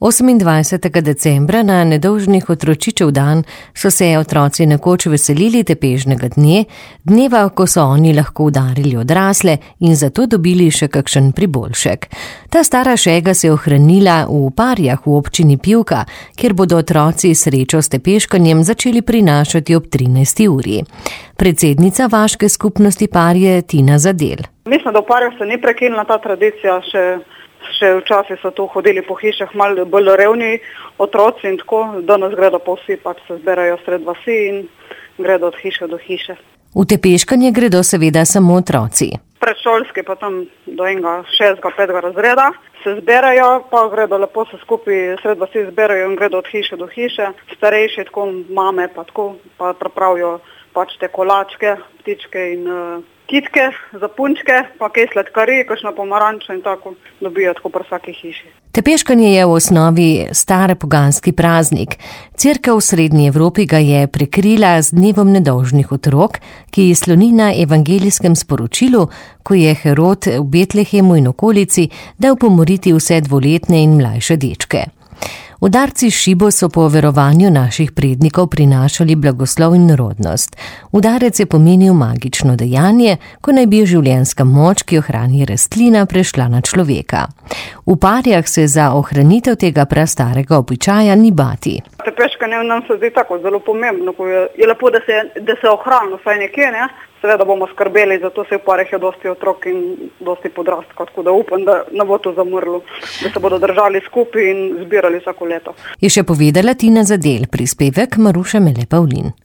28. decembra na nedolžnih otročičev dan so se otroci nekoč veselili tepežnega dneva, ko so oni lahko udarili odrasle in zato dobili še kakšen priboljšek. Ta stara šega se je ohranila v Parjah v občini Pivka, kjer bodo otroci srečo s tepeškanjem začeli prinašati ob 13. uri. Predsednica vaške skupnosti Parje Tina Zadel. Mislim, da v Parjah se ni prekinila ta tradicija, še včasih so tu hodili po hišah malo bolj revni otroci in tako, danes gredo pa vsi, pač se zberajo sred vasi in gredo od hiše do hiše. V tepeškanje gredo seveda samo otroci. Predšolski pa tam do 6., 5. razreda se zberajo, pa gredo lepo se skupaj sred vasi zberajo in gredo od hiše do hiše. Starejši, tako mame pa tako, pa pripravijo pač te kolačke, ptičke in kitke za punčke, pa kaj sladkari, kakšno pomarančo in tako dobijo tako pri vsaki hiši. Tepeškanje je v osnovi star poganski praznik. Cerkev v Srednji Evropi ga je prekrila z dnevom nedolžnih otrok, ki sloni na evangelijskem sporočilu, ko je Herod v Betlehemu in okolici dal pomoriti vse dvoletne in mlajše dečke. Udarci s šibo so po verovanju naših prednikov prinašali blagoslov in rodnost. Udarec je pomenil magično dejanje, ko naj bi življenjska moč, ki jo hrani rastlina, prešla na človeka. V Parjah se za ohranitev tega prastarega običaja ni bati. Tepeškanje nam se zdi tako zelo pomembno, je lepo, da se ohrani vsaj nekje, ne? Seveda bomo skrbeli, zato se v Parjah je dosti otrok in dosti podrastkov, tako da upam, da ne bo to zamrlo, da se bodo držali skupaj in zbirali vsako leto. Je še povedala Tina Zadel, prispevek Maruše Mele Pavlin.